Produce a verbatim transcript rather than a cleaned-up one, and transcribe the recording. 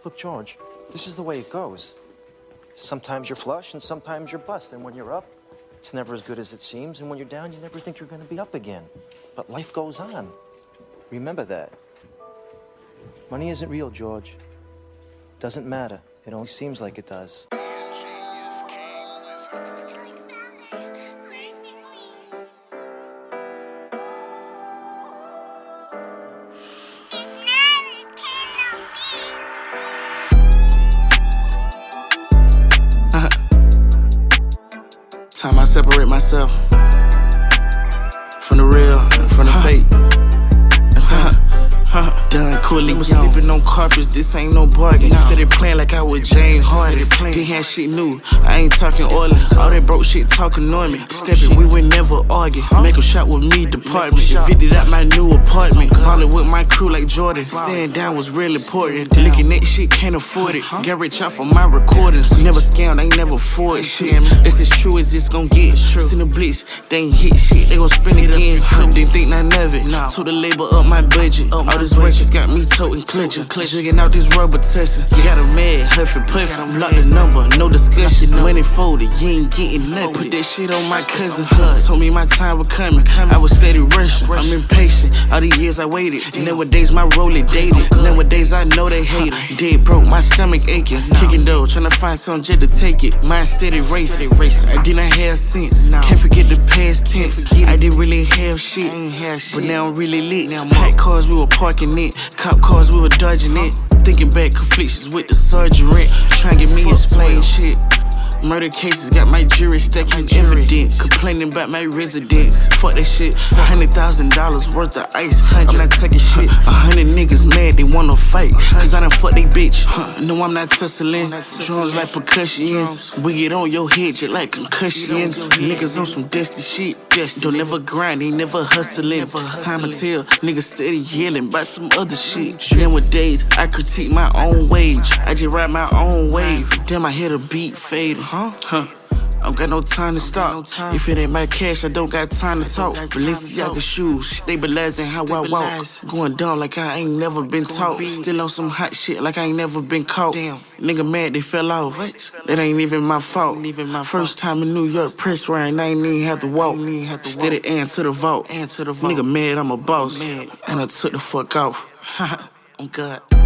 Look, George, this is the way it goes. Sometimes you're flush and sometimes you're bust. And when you're up, it's never as good as it seems. And when you're down, you never think you're going to be up again. But life goes on. Remember that. Money isn't real, George. Doesn't matter. It only seems like it does. Time I separate myself from the real, from the fake. Done coolly, was sleeping on carpets, this ain't no bargain. No. Steady playing like I was James Harden. They had shit new, I ain't talking oilers. All that broke shit talk annoy me. Stepping, we would never argue. Make a shot with me, department. Fitted out my new apartment. Ballin' with my crew like Jordan. Staying down was real important. Looking at shit, can't afford it. Got rich off of my recordings. Never scammed, ain't never afford shit. That's as true as it's gon' get. Seen the blitz, they ain't hit shit, they gon' spend it again. Didn't think none of it. Told the label up my budget. All this work just got me toting, clutching, jigging out this rubber testing. Got a mad, huffing, puffing. Block the number, no discussion. When it folded, you ain't getting nothing. Put that shit on my cousin. Told me my time was coming. I was steady rushing. I'm impatient. All the years I waited. Nowadays my role is dated. Nowadays I know they hate it. Dead broke, my stomach aching. Kicking dough, trying to find some jet to take it. Mine steady racing. I didn't have sense. Can't forget the past tense. I didn't really have shit, but now I'm really lit. Hot cars we were parking it. Cop cars we were dodging it. Thinking back conflictions with the sergeant. Trying to get me explain shit. Murder cases got my jury stacking evidence. Complaining about my residence. Fuck that shit. Hundred thousand dollars worth of ice. I'm not taking shit. A hundred niggas mad, they wanna fight. Cause I done fuck they bitch. No, I'm not tussling. Drums like percussions. We get on your head just like concussions. Niggas on some dusty shit. Don't never grind, they never hustling. Time to tell, niggas steady yelling about some other shit. Nowadays, I critique my own wage. I just ride my own wave. Damn, I hear the beat fading. Huh? Huh. I don't got no time to stop. If it ain't my cash, I don't got time to talk. Balenciaga shoes, stabilizing how I walk. Going down like I ain't never been taught. Still on some hot shit like I ain't never been caught. Nigga mad they fell off. That ain't even my fault. First time in New York press run, I ain't even have to walk. Steady and to the vault. Nigga mad I'm a boss, and I took the fuck off. Oh God.